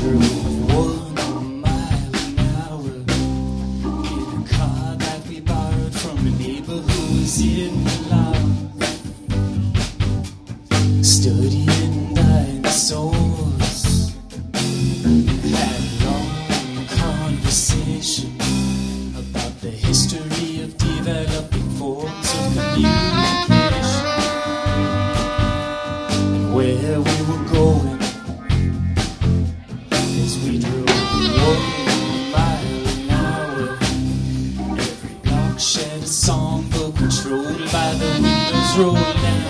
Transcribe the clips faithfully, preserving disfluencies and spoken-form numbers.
drove one mile an hour in a car that we borrowed from a neighbor who was in Milan, studying dinosaurs. Had a long conversation about the history of developing forms of communication and where we were going as we drove one mile an hour. Every block shared a songbook controlled by the windows rolled down,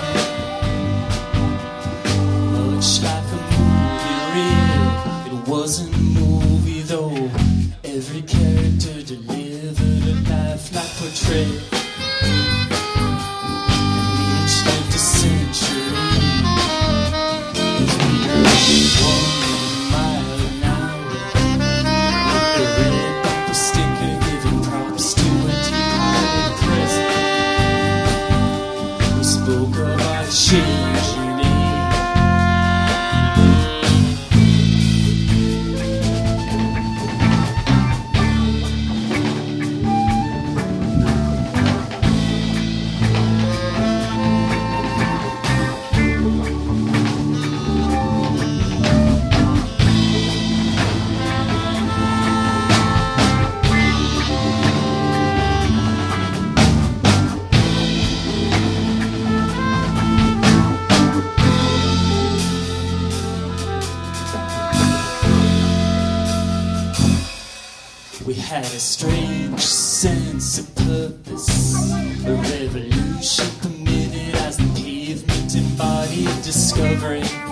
much like a movie reel. It wasn't a movie though. Every character delivered a lifelike portrait, and each lived a century as we drove one mile an hour. The red bumper sticker giving props to a departed president. We spoke of our changing age. We had a strange sense of purpose, a revolution committed as the pavement embodied discovery.